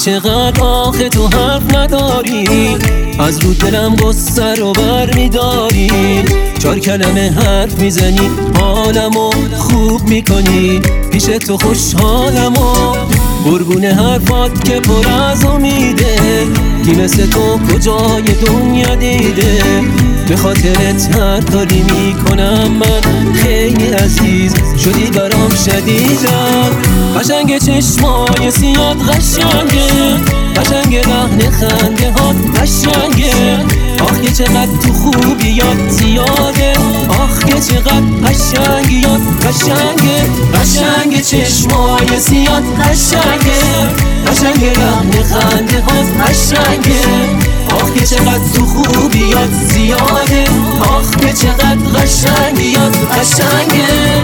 چقدر آخه تو حرف نداری، از رو دلم غصه رو بر میداری. 4 کلمه حرف میزنی حالمو خوب میکنی، پیش تو خوشحالمو قربون حرفات که پر از امیده. کی مثل تو کجای دنیا دیده، به خاطرت هر کاری میکنم من خیلی عزیز شدی برام شدیدم. قشنگ چشمای سیاد قشنگه، قشنگ لحن خنده هات قشنگه. آخ که چقدر تو خوبی یاد زیاده، آخ که چقدر قشنگی یاد قشنگه. قشنگ چشمای سیاد قشنگه، قشنگ لحن خنده هات قشنگه. آخ که چقدر تو خوبی یاد زیاده، آخ که چقدر قشنگی یاد قشنگه.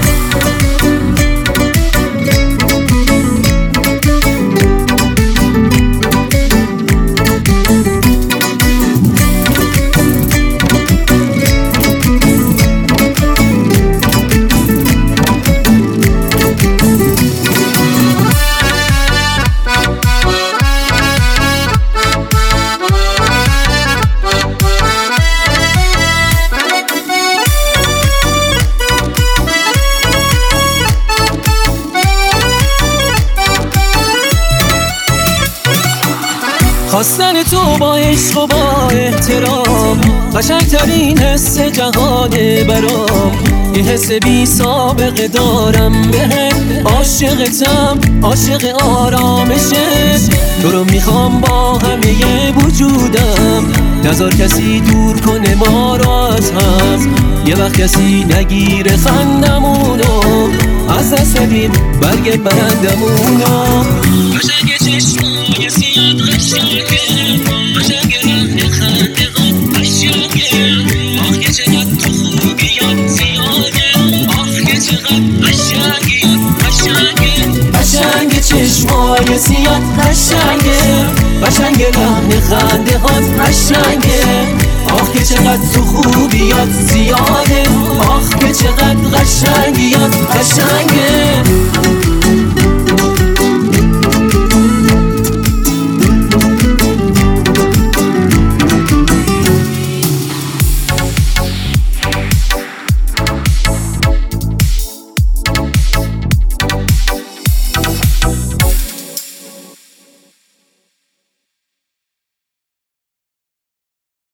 خواستن تو با عشق و با احترام قشنگترین حس جهانه برام. یه حس بی سابقه دارم بهت، عاشقتم عاشق آرامشت. تو رو میخوام با همه وجودم، نذار کسی دور کنه ما رو از هم. یه وقت کسی نگیره خندمونو، از دست بدیم برگ برندمونو. قشنگ چشمای سیاد قشنگه، قشنگ لحن خنده هات قشنگه. آخ که چقدر تو خوبی یاد زیاده، آخ که چقدر قشنگی یاد قشنگه. قشنگ چشمای سیاد قشنگه، قشنگ لحن خنده هات قشنگه. آخ که چقدر تو خوبی یاد زیاده، آخ که چقدر قشنگی یاد قشنگه.